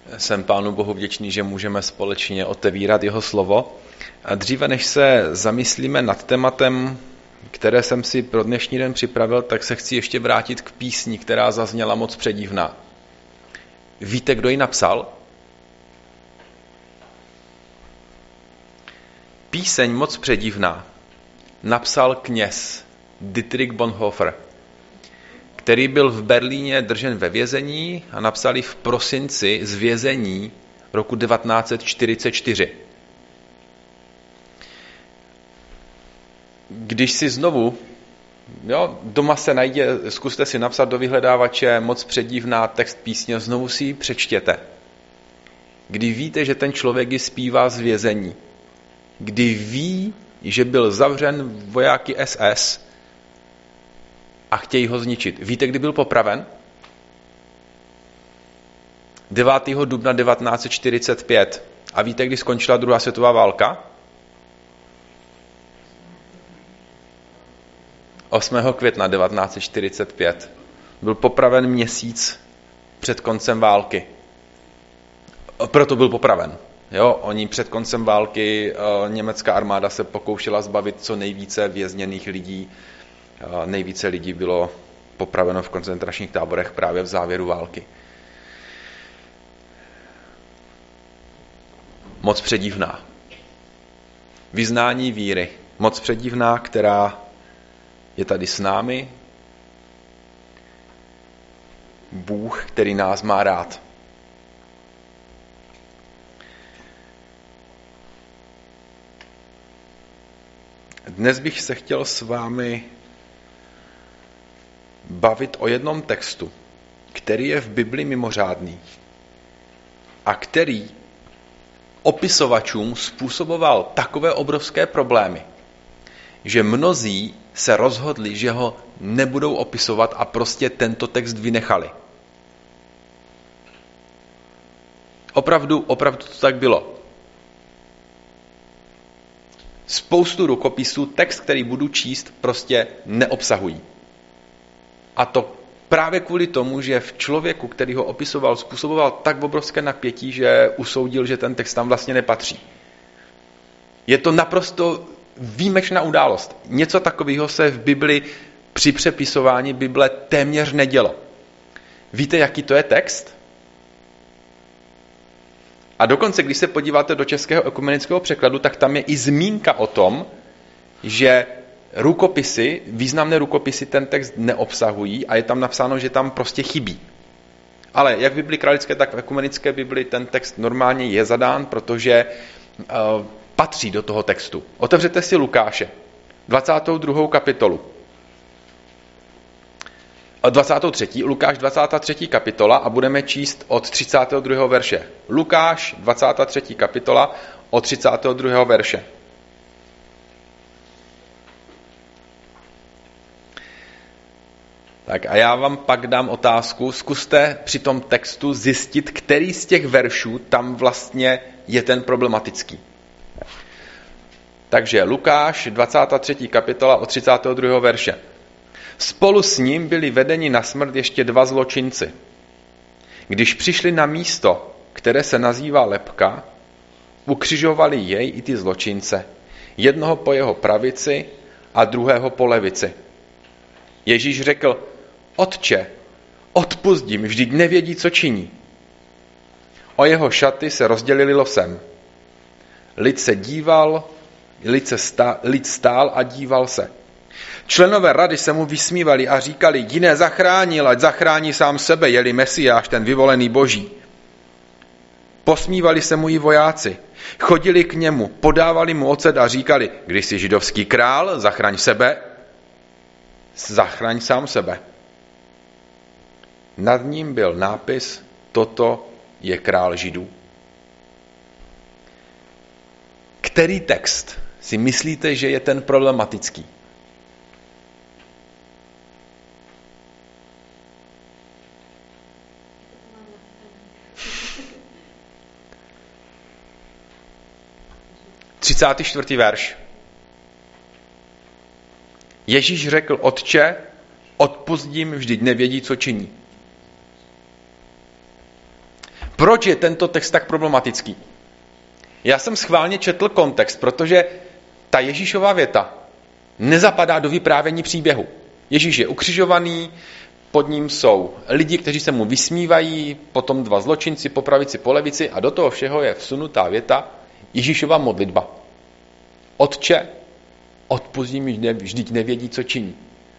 Jsem Pánu Bohu vděčný, že můžeme společně otevírat jeho slovo. A dříve než se zamyslíme nad tématem, které jsem si pro dnešní den připravil, tak se chci ještě vrátit k písni, která zazněla moc předivná. Víte, kdo ji napsal? Píseň moc předivná napsal kněz Dietrich Bonhoeffer, který byl v Berlíně držen ve vězení a napsal ji v prosinci z vězení roku 1944. Když si znovu, doma se najde, zkuste si napsat do vyhledávače moc předivná text písně, znovu si ji přečtěte. Kdy víte, že ten člověk ji zpívá z vězení, kdy ví, že byl zavřen vojáky SS a chtějí ho zničit. Víte, kdy byl popraven? 9. dubna 1945. A víte, kdy skončila druhá světová válka? 8. května 1945. Byl popraven měsíc před koncem války. Proto byl popraven. Oni před koncem války, německá armáda se pokoušela zbavit co nejvíce vězněných lidí. Nejvíce lidí bylo popraveno v koncentračních táborech právě v závěru války. Moc předivná. Vyznání víry. Moc předivná, která je tady s námi. Bůh, který nás má rád. Dnes bych se chtěl s vámi bavit o jednom textu, který je v Bibli mimořádný a který opisovačům způsoboval takové obrovské problémy, že mnozí se rozhodli, že ho nebudou opisovat a prostě tento text vynechali. Opravdu to tak bylo. Spoustu rukopisů text, který budu číst, prostě neobsahují. A to právě kvůli tomu, že v člověku, který ho opisoval, způsoboval tak obrovské napětí, že usoudil, že ten text tam vlastně nepatří. Je to naprosto výjimečná událost. Něco takového se v Bibli při přepisování Bible téměř nedělo. Víte, jaký to je text? A dokonce, když se podíváte do českého ekumenického překladu, tak tam je i zmínka o tom, že rukopisy, významné rukopisy ten text neobsahují a je tam napsáno, že tam prostě chybí. Ale jak v Bibli kralické, tak v ekumenické Bibli ten text normálně je zadán, protože patří do toho textu. Otevřete si Lukáše, 22. kapitolu. 23. Lukáš 23. kapitola a budeme číst od 32. verše. Lukáš 23. kapitola od 32. verše. Tak a já vám pak dám otázku. Zkuste při tom textu zjistit, který z těch veršů tam vlastně je ten problematický. Takže Lukáš 23. kapitola od 32. verše. Spolu s ním byli vedeni na smrt ještě 2 zločinci. Když přišli na místo, které se nazývá Lebka, ukřižovali jej i ty zločince, jednoho po jeho pravici a druhého po levici. Ježíš řekl: Otče, odpusť jim, vždyť nevědí, co činí. O jeho šaty se rozdělili losem. Lid stál a díval se. Členové rady se mu vysmívali a říkali: jiné zachránil, ať zachrání sám sebe, je-li Mesiáš, ten vyvolený Boží. Posmívali se mu i vojáci. Chodili k němu, podávali mu ocet a říkali: když jsi židovský král, zachraň sebe, zachraň sám sebe. Nad ním byl nápis: toto je král Židů. Který text si myslíte, že je ten problematický? Třicátý 4. verš. Ježíš řekl: Otče, odpusť jim, vždyť nevědí, co činí. Proč je tento text tak problematický? Já jsem schválně četl kontext, protože ta Ježíšova věta nezapadá do vyprávění příběhu. Ježíš je ukřižovaný, pod ním jsou lidi, kteří se mu vysmívají, potom dva zločinci po pravici, po levici a do toho všeho je vsunutá věta Ježíšova modlitba. Otče, odpusť mi, vždyť nevědí, co činí.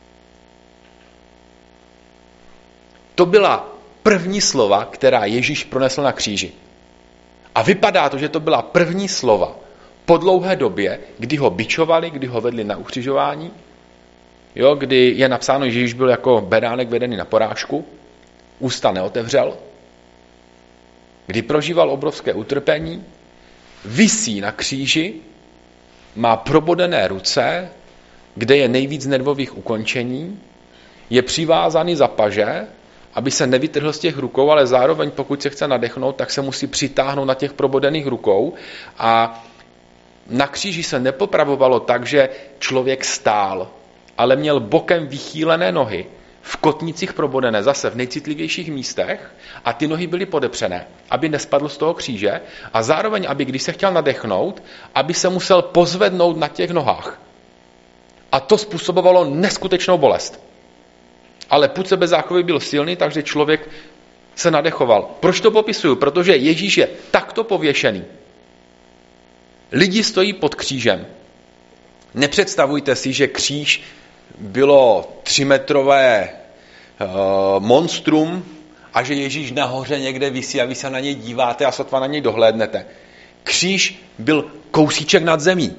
To byla první slova, která Ježíš pronesl na kříži. A vypadá to, že to byla první slova po dlouhé době, kdy ho bičovali, kdy ho vedli na ukřižování, kdy je napsáno, že Ježíš byl jako beránek vedený na porážku, ústa neotevřel, kdy prožíval obrovské utrpení, visí na kříži, má probodené ruce, kde je nejvíc nervových ukončení, je přivázaný za paže, aby se nevytrhl z těch rukou, ale zároveň pokud se chce nadechnout, tak se musí přitáhnout na těch probodených rukou a na kříži se nepopravovalo tak, že člověk stál, ale měl bokem vychýlené nohy, v kotnících probodené, zase v nejcitlivějších místech a ty nohy byly podepřené, aby nespadl z toho kříže a zároveň, aby když se chtěl nadechnout, aby se musel pozvednout na těch nohách. A to způsobovalo neskutečnou bolest. Ale pud sebezáchovy byl silný, takže člověk se nadechoval. Proč to popisuju? Protože Ježíš je takto pověšený. Lidi stojí pod křížem. Nepředstavujte si, že kříž bylo 3metrové monstrum a že Ježíš nahoře někde visí a vy se na něj díváte a sotva na něj dohlédnete. Kříž byl kousíček nad zemí.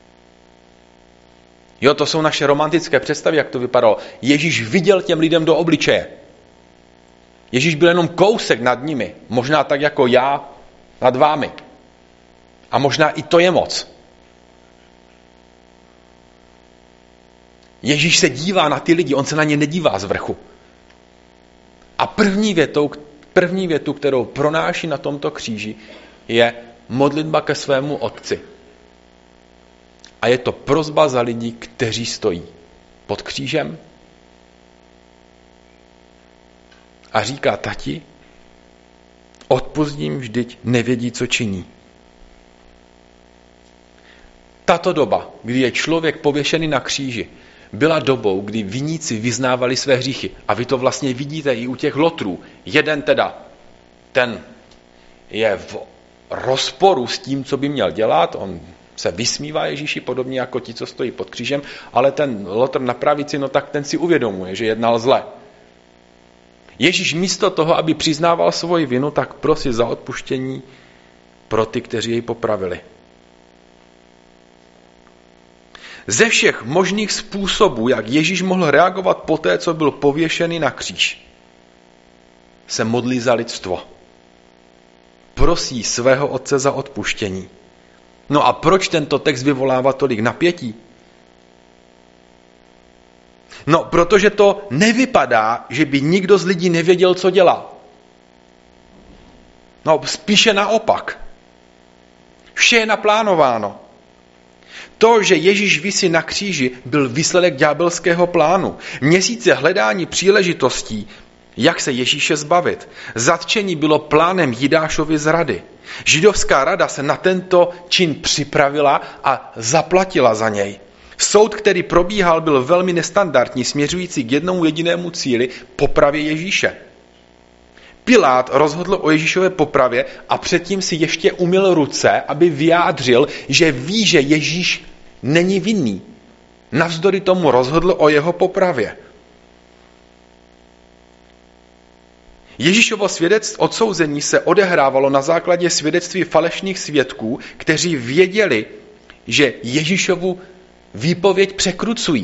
To jsou naše romantické představy, jak to vypadalo. Ježíš viděl těm lidem do obličeje. Ježíš byl jenom kousek nad nimi, možná tak jako já nad vámi. A možná i to je moc. Ježíš se dívá na ty lidi, on se na ně nedívá z vrchu. A první větu, kterou pronáší na tomto kříži, je modlitba ke svému otci. A je to prosba za lidi, kteří stojí pod křížem. A říká, tati, odpusť jim, vždyť nevědí, co činí. Tato doba, kdy je člověk pověšený na kříži, byla dobou, kdy viníci vyznávali své hříchy. A vy to vlastně vidíte i u těch lotrů. Jeden ten je v rozporu s tím, co by měl dělat, on se vysmívá Ježíši, podobně jako ti, co stojí pod křížem, ale ten lotr na pravici, tak ten si uvědomuje, že jednal zle. Ježíš místo toho, aby přiznával svoji vinu, tak prosí za odpuštění pro ty, kteří jej popravili. Ze všech možných způsobů, jak Ježíš mohl reagovat po té, co byl pověšený na kříž, se modlí za lidstvo. Prosí svého otce za odpuštění. No a proč tento text vyvolává tolik napětí? No, protože to nevypadá, že by nikdo z lidí nevěděl, co dělá. No, spíše naopak. Vše je naplánováno. To, že Ježíš visí na kříži, byl výsledek ďábelského plánu. Měsíce hledání příležitostí, jak se Ježíše zbavit. Zatčení bylo plánem Jidášovy zrady. Židovská rada se na tento čin připravila a zaplatila za něj. Soud, který probíhal, byl velmi nestandardní, směřující k jednomu jedinému cíli, popravě Ježíše. Pilát rozhodl o Ježíšově popravě a předtím si ještě umyl ruce, aby vyjádřil, že ví, že Ježíš není vinný. Navzdory tomu rozhodl o jeho popravě. Ježíšovo odsouzení se odehrávalo na základě svědectví falešných svědků, kteří věděli, že Ježíšovu výpověď překrucují.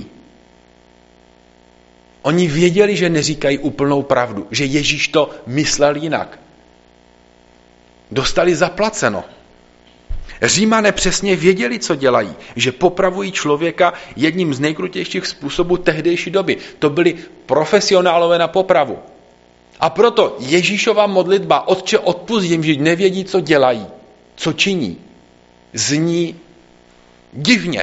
Oni věděli, že neříkají úplnou pravdu, že Ježíš to myslel jinak. Dostali zaplaceno. Římané přesně věděli, co dělají, že popravují člověka jedním z nejkrutějších způsobů tehdejší doby. To byli profesionálové na popravu. A proto Ježíšova modlitba, Otče, odpusť jim, že nevědí, co dělají, co činí, zní divně.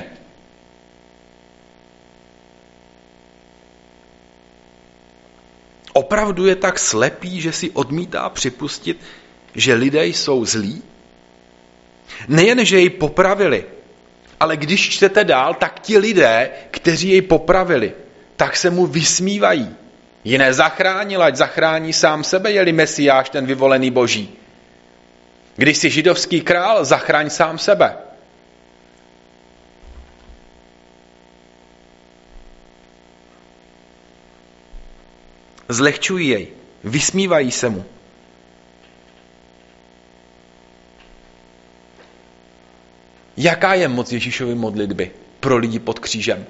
Opravdu je tak slepý, že si odmítá připustit, že lidé jsou zlí? Nejen, že jej popravili, ale když čtete dál, tak ti lidé, kteří jej popravili, tak se mu vysmívají. Jiné zachránil, ať zachrání sám sebe, je-li Mesiáš, ten vyvolený Boží. Když jsi židovský král, zachraň sám sebe. Zlehčují jej, vysmívají se mu. Jaká je moc Ježíšovy modlitby pro lidi pod křížem?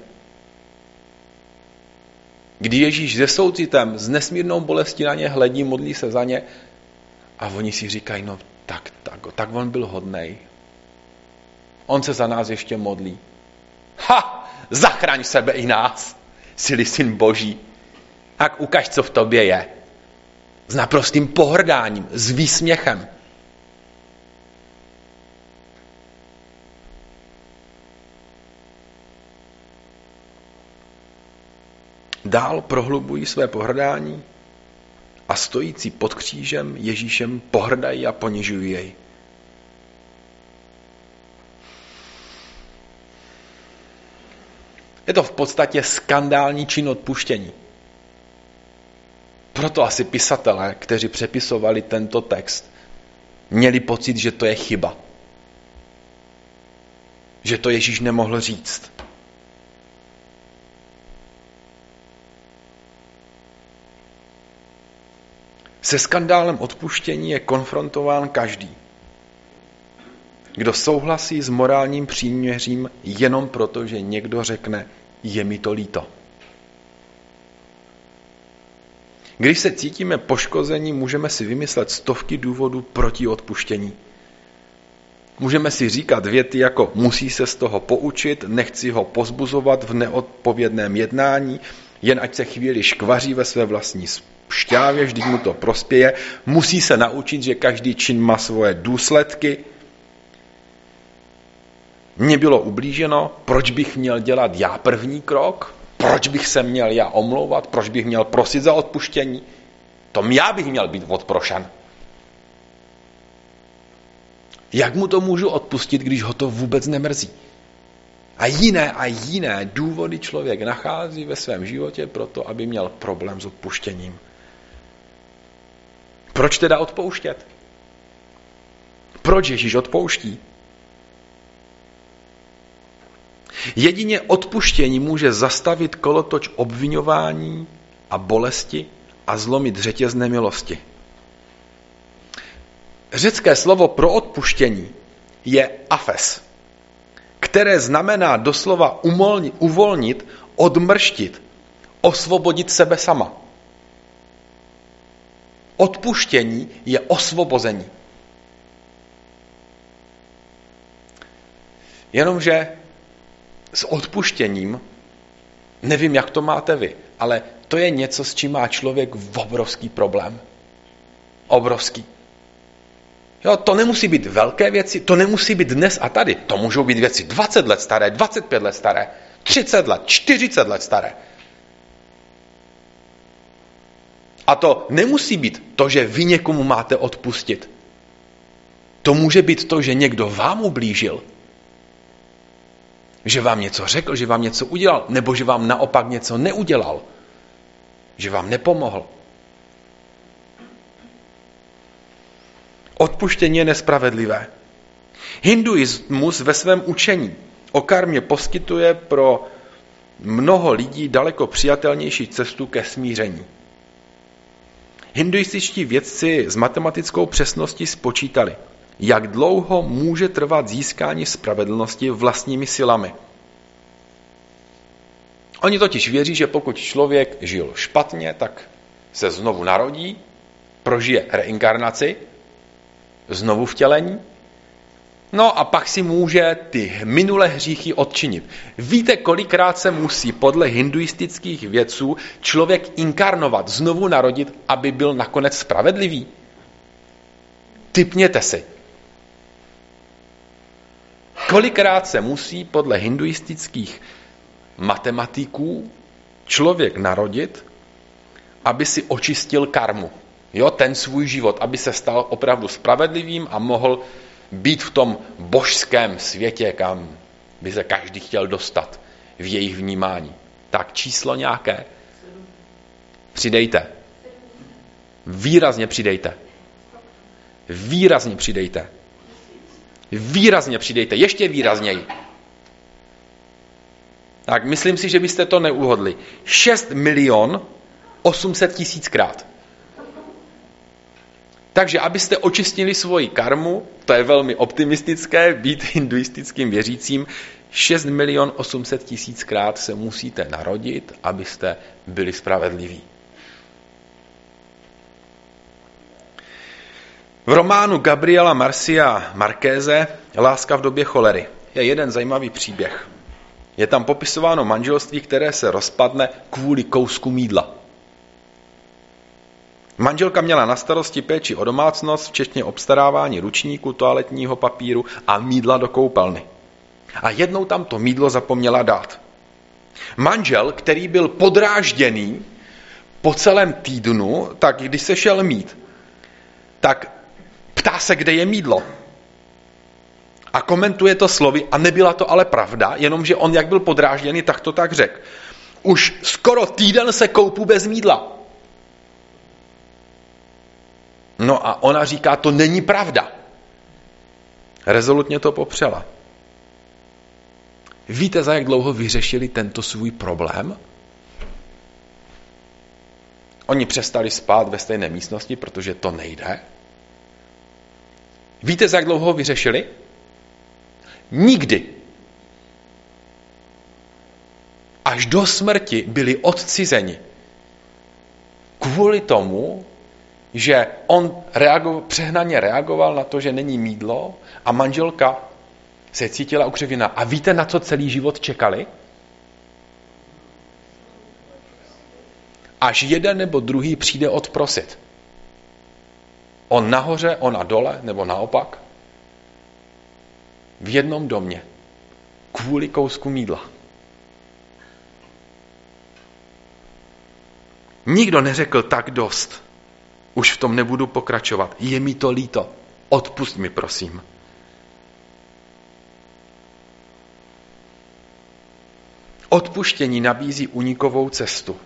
Kdy Ježíš se soucitem, s nesmírnou bolestí na ně hledí, modlí se za ně a oni si říkají, no tak on byl hodnej. On se za nás ještě modlí. Zachraň sebe i nás, jsi-li syn Boží. Tak ukaž, co v tobě je. S naprostým pohrdáním, s výsměchem. Dál prohlubují své pohrdání a stojící pod křížem Ježíšem pohrdají a ponižují jej. Je to v podstatě skandální čin odpuštění. Proto asi pisatelé, kteří přepisovali tento text, měli pocit, že to je chyba. Že to Ježíš nemohl říct. Se skandálem odpuštění je konfrontován každý, kdo souhlasí s morálním příměřím jenom proto, že někdo řekne, je mi to líto. Když se cítíme poškození, můžeme si vymyslet stovky důvodů proti odpuštění. Můžeme si říkat věty jako musí se z toho poučit, nechci ho pozbuzovat v neodpovědném jednání, jen ať se chvíli škvaří ve své vlastní šťávě, vždyť mu to prospěje, musí se naučit, že každý čin má svoje důsledky. Mně bylo ublíženo, proč bych měl dělat já první krok? Proč bych se měl já omlouvat? Proč bych měl prosit za odpuštění? Tom já bych měl být odprošen. Jak mu to můžu odpustit, když ho to vůbec nemrzí? A jiné důvody člověk nachází ve svém životě proto, aby měl problém s odpuštěním. Proč teda odpouštět? Proč Ježíš odpouští? Jedině odpuštění může zastavit kolotoč obviňování a bolesti a zlomit řetěz nemilosti. Řecké slovo pro odpuštění je afes, které znamená doslova uvolnit, odmrštit, osvobodit sebe sama. Odpuštění je osvobození. Jenomže s odpuštěním, nevím, jak to máte vy, ale to je něco, s čím má člověk obrovský problém. Obrovský. Jo, to nemusí být velké věci, to nemusí být dnes a tady. To můžou být věci 20 let staré, 25 let staré, 30 let, 40 let staré. A to nemusí být to, že vy někomu máte odpustit. To může být to, že někdo vám ublížil. Že vám něco řekl, že vám něco udělal, nebo že vám naopak něco neudělal. Že vám nepomohl. Odpuštění je nespravedlivé. Hinduismus ve svém učení o karmě poskytuje pro mnoho lidí daleko přijatelnější cestu ke smíření. Hinduističtí vědci s matematickou přesností spočítali, jak dlouho může trvat získání spravedlnosti vlastními silami. Oni totiž věří, že pokud člověk žil špatně, tak se znovu narodí, prožije reinkarnaci, znovu vtělení, no a pak si může ty minulé hříchy odčinit. Víte, kolikrát se musí podle hinduistických vědců člověk inkarnovat, znovu narodit, aby byl nakonec spravedlivý? Tipněte si. Kolikrát se musí podle hinduistických matematiků člověk narodit, aby si očistil karmu, Jo, ten svůj život, aby se stal opravdu spravedlivým a mohl být v tom božském světě, kam by se každý chtěl dostat v jejich vnímání. Tak číslo nějaké? Přidejte. Výrazně přidejte. Výrazně přidejte. Výrazně přidejte. Ještě výrazněji. Tak myslím si, že byste to neuhodli. 6 800 000 krát. Takže abyste očistili svoji karmu, to je velmi optimistické, být hinduistickým věřícím, 6 800 000 krát se musíte narodit, abyste byli spravedliví. V románu Gabriela Garcia Marqueze Láska v době cholery je jeden zajímavý příběh. Je tam popisováno manželství, které se rozpadne kvůli kousku mýdla. Manželka měla na starosti péči o domácnost, včetně obstarávání ručníku, toaletního papíru a mýdla do koupelny. A jednou tam to mýdlo zapomněla dát. Manžel, který byl podrážděný po celém týdnu, tak když se šel mít, tak ptá se, kde je mýdlo. A komentuje to slovy, a nebyla to ale pravda, jenomže on, jak byl podrážděný, tak to tak řekl. Už skoro týden se koupu bez mýdla. No a ona říká, to není pravda. Rezolutně to popřela. Víte, za jak dlouho vyřešili tento svůj problém? Oni přestali spát ve stejné místnosti, protože to nejde. Víte, za jak dlouho ho vyřešili? Nikdy. Až do smrti byli odcizeni. Kvůli tomu, že on přehnaně reagoval na to, že není mýdlo a manželka se cítila ukřivněná. A víte, na co celý život čekali? Až jeden nebo druhý přijde odprosit. On nahoře, ona dole, nebo naopak. V jednom domě. Kvůli kousku mýdla. Nikdo neřekl tak dost. Už v tom nebudu pokračovat. Je mi to líto. Odpusť mi, prosím. Odpuštění nabízí únikovou cestu.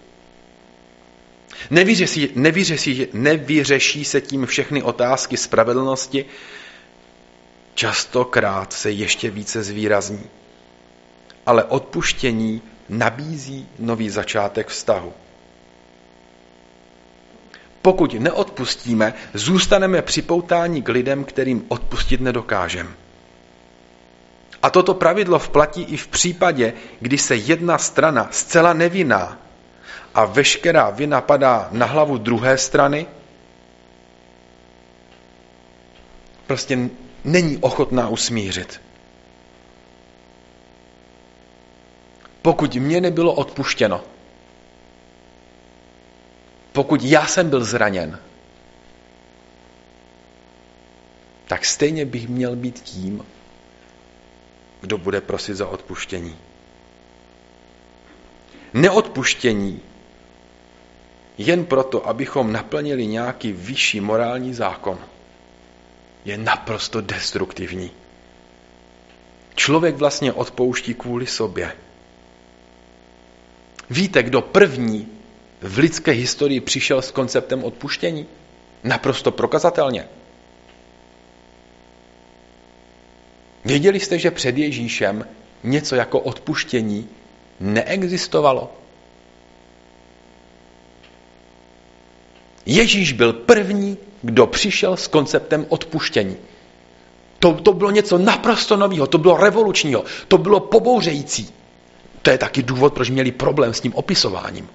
Nevyřeší se tím všechny otázky spravedlnosti, častokrát se ještě více zvýrazní. Ale odpuštění nabízí nový začátek vztahu. Pokud neodpustíme, zůstaneme připoutáni k lidem, kterým odpustit nedokážeme. A toto pravidlo vplatí i v případě, kdy se jedna strana zcela nevinná a veškerá vina padá na hlavu druhé strany, prostě není ochotná usmířit. Pokud mě nebylo odpuštěno, pokud já jsem byl zraněn, tak stejně bych měl být tím, kdo bude prosit za odpuštění. Neodpuštění jen proto, abychom naplnili nějaký vyšší morální zákon, je naprosto destruktivní. Člověk vlastně odpouští kvůli sobě. Víte, kdo první v lidské historii přišel s konceptem odpuštění? Naprosto prokazatelně. Věděli jste, že před Ježíšem něco jako odpuštění neexistovalo? Ježíš byl první, kdo přišel s konceptem odpuštění. To bylo něco naprosto nového, to bylo revolučního, to bylo pobouřející. To je taky důvod, proč měli problém s tím opisováním.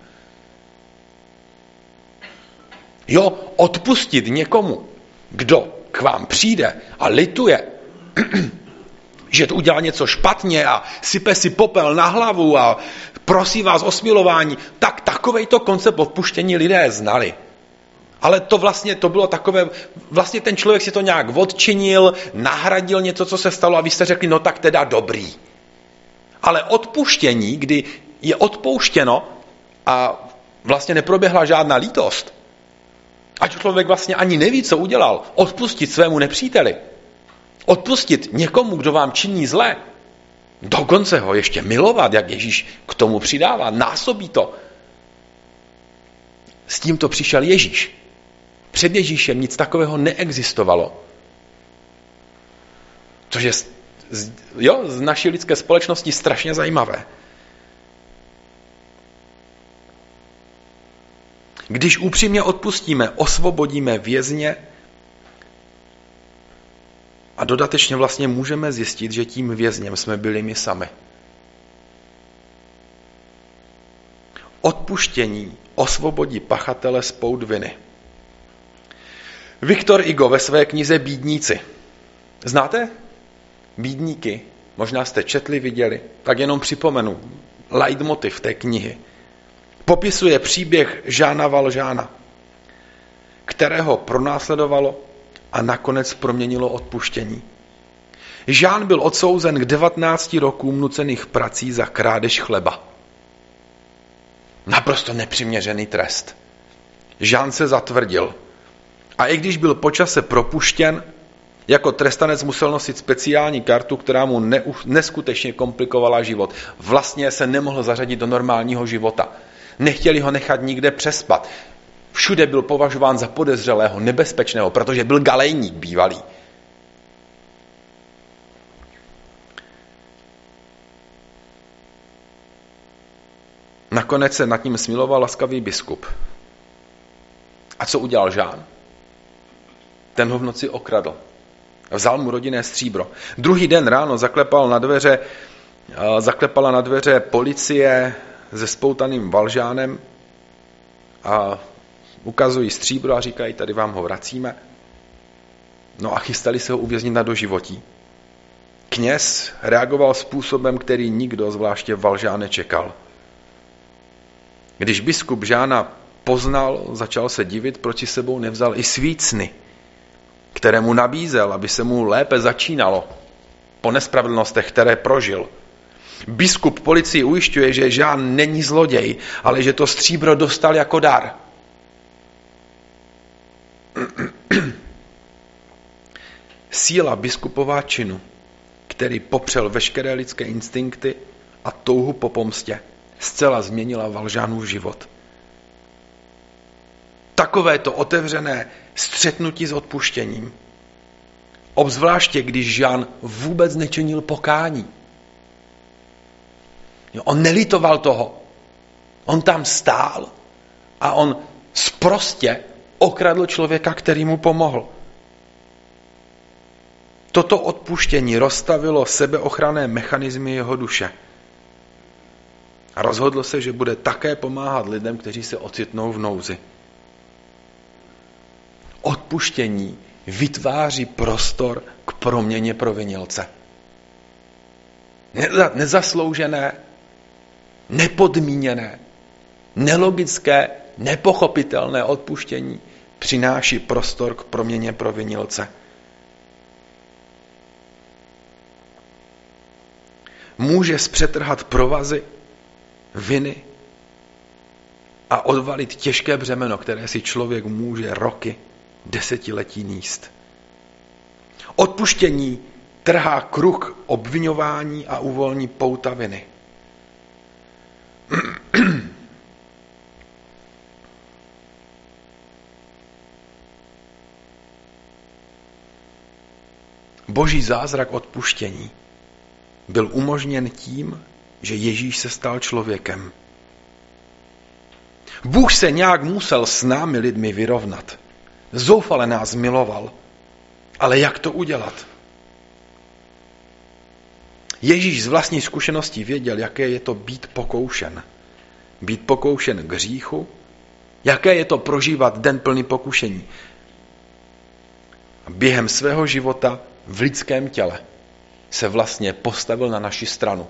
Jo, odpustit někomu, kdo k vám přijde a lituje, že to udělal něco špatně a sype si popel na hlavu a prosí vás o smilování, tak takovejto koncept odpuštění lidé znali. Ale to bylo takové, vlastně ten člověk si to nějak odčinil, nahradil něco, co se stalo a vy jste řekli, no tak teda dobrý. Ale odpuštění, kdy je odpouštěno a vlastně neproběhla žádná lítost, Ať člověk vlastně ani neví, co udělal, odpustit svému nepříteli, odpustit někomu, kdo vám činí zlé, dokonce ho ještě milovat, jak Ježíš k tomu přidává, násobí to. S tímto přišel Ježíš. Před Ježíšem nic takového neexistovalo. Což je z naší lidské společnosti strašně zajímavé. Když upřímně odpustíme, osvobodíme vězně a dodatečně vlastně můžeme zjistit, že tím vězněm jsme byli my sami. Odpuštění osvobodí pachatele z pout viny. Viktor Hugo ve své knize Bídníci. Znáte Bídníky? Možná jste četli, viděli. Tak jenom připomenu. Leitmotiv té knihy. Popisuje příběh Jeana Valjeana, kterého pronásledovalo a nakonec proměnilo odpuštění. Jean byl odsouzen k 19 rokům nucených prací za krádež chleba. Naprosto nepřiměřený trest. Jean se zatvrdil. A i když byl po čase propuštěn, jako trestanec musel nosit speciální kartu, která mu neskutečně komplikovala život. Vlastně se nemohl zařadit do normálního života. Nechtěli ho nechat nikde přespat. Všude byl považován za podezřelého, nebezpečného, protože byl galejník bývalý. Nakonec se nad ním smiloval laskavý biskup. A co udělal Jean? Ten ho v noci okradl. Vzal mu rodinné stříbro. Druhý den ráno zaklepala na dveře policie se spoutaným Valžánem a ukazují stříbro a říkají, tady vám ho vracíme. No a chystali se ho uvěznit na doživotí. Kněz reagoval způsobem, který nikdo, zvláště Valžán, nečekal. Když biskup Žána poznal, začal se divit, proč si sebou nevzal i svícny, které mu nabízel, aby se mu lépe začínalo po nespravedlnostech, které prožil. Biskup policii ujišťuje, že Jean není zloděj, ale že to stříbro dostal jako dar. Síla biskupova činu, který popřel veškeré lidské instinkty a touhu po pomstě, zcela změnila Valžánův život. Takovéto otevřené střetnutí s odpuštěním, obzvláště když Jean vůbec nečinil pokání. On nelitoval toho. On tam stál a on sprostě okradl člověka, který mu pomohl. Toto odpuštění rozstavilo sebeochranné mechanismy jeho duše. A rozhodl se, že bude také pomáhat lidem, kteří se ocitnou v nouzi. Odpuštění vytváří prostor k proměně provinilce. Nezasloužené, nepodmíněné, nelogické, nepochopitelné odpuštění přináší prostor k proměně provinilce. Může zpřetrhat provazy, viny a odvalit těžké břemeno, které si člověk může roky, desetiletí nést. Odpuštění trhá kruh obviňování a uvolní pouta viny. Boží zázrak odpuštění byl umožněn tím, že Ježíš se stal člověkem. Bůh se nějak musel s námi lidmi vyrovnat. Zoufale nás miloval. Ale jak to udělat? Ježíš z vlastní zkušeností věděl, jaké je to být pokoušen. Být pokoušen k hříchu, jaké je to prožívat den plný pokušení. A během svého života v lidském těle se vlastně postavil na naši stranu.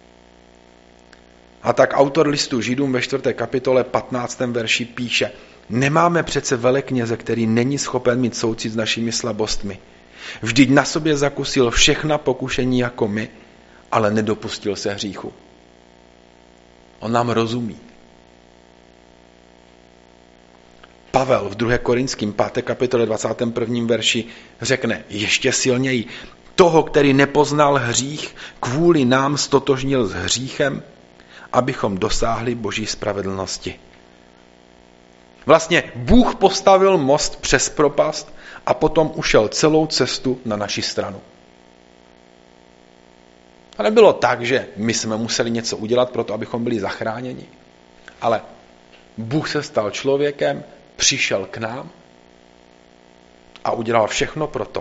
A tak autor listu Židům ve 4. kapitole 15. verši píše: Nemáme přece velekněze, který není schopen mít soucit s našimi slabostmi. Vždyť na sobě zakusil všechna pokušení jako my, ale nedopustil se hříchu. On nám rozumí. Pavel v 2. Korinským 5. kapitole 21. verši řekne ještě silněji: toho, který nepoznal hřích, kvůli nám stotožnil s hříchem, abychom dosáhli Boží spravedlnosti. Vlastně Bůh postavil most přes propast a potom ušel celou cestu na naši stranu. A nebylo tak, že my jsme museli něco udělat pro to, abychom byli zachráněni. Ale Bůh se stal člověkem, přišel k nám a udělal všechno pro to,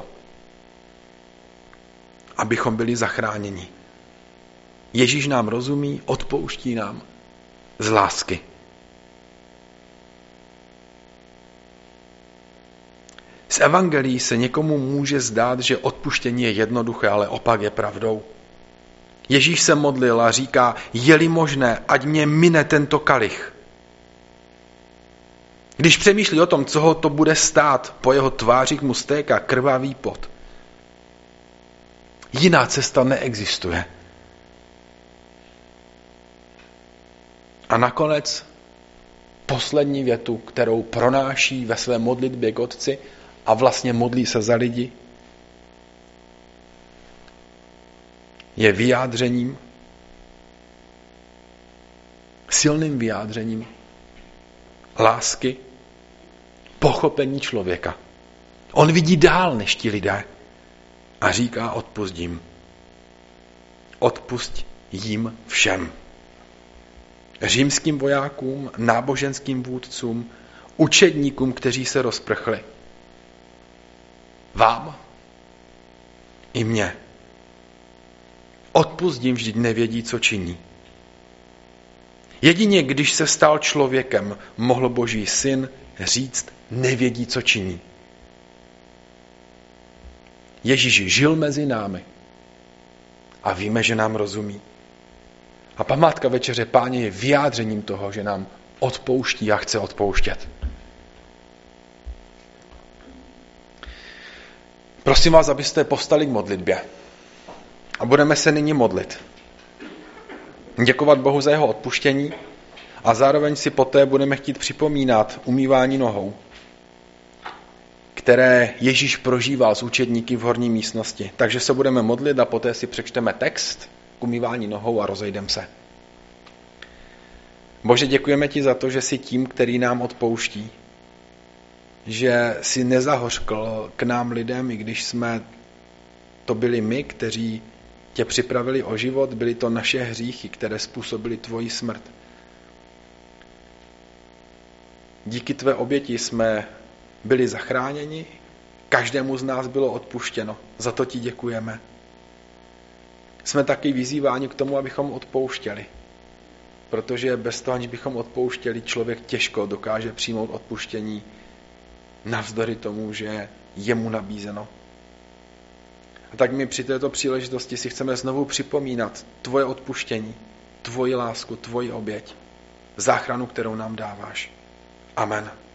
abychom byli zachráněni. Ježíš nám rozumí, odpouští nám z lásky. Z evangelií se někomu může zdát, že odpuštění je jednoduché, ale opak je pravdou. Ježíš se modlil a říká: je-li možné, ať mě mine tento kalich. Když přemýšlí o tom, co ho to bude stát, po jeho tvářích mu stéká krvavý pot. Jiná cesta neexistuje. A nakonec poslední větu, kterou pronáší ve své modlitbě k Otci a vlastně modlí se za lidi, je vyjádřením, silným vyjádřením lásky, pochopení člověka. On vidí dál než ti lidé a říká: odpusť jim. Odpusť jim všem. Římským vojákům, náboženským vůdcům, učedníkům, kteří se rozprchli. Vám i mně. Odpusť jim, vždyť nevědí, co činí. Jedině když se stal člověkem, mohl Boží syn říct: nevědí, co činí. Ježíš žil mezi námi a víme, že nám rozumí. A památka Večeře Páně je vyjádřením toho, že nám odpouští a chce odpouštět. Prosím vás, abyste povstali k modlitbě. A budeme se nyní modlit. Děkovat Bohu za jeho odpuštění a zároveň si poté budeme chtít připomínat umývání nohou, které Ježíš prožíval s učedníky v horní místnosti. Takže se budeme modlit a poté si přečteme text k umývání nohou a rozejdeme se. Bože, děkujeme ti za to, že jsi tím, který nám odpouští. Že jsi nezahořkl k nám lidem, i když jsme to byli my, kteří tě připravili o život, byly to naše hříchy, které způsobily tvoji smrt. Díky tvé oběti jsme byli zachráněni, každému z nás bylo odpuštěno. Za to ti děkujeme. Jsme taky vyzýváni k tomu, abychom odpouštěli. Protože bez toho, aniž bychom odpouštěli, člověk těžko dokáže přijmout odpuštění navzdory tomu, že je mu nabízeno. A tak my při této příležitosti si chceme znovu připomínat tvoje odpuštění, tvoji lásku, tvoji oběť, záchranu, kterou nám dáváš. Amen.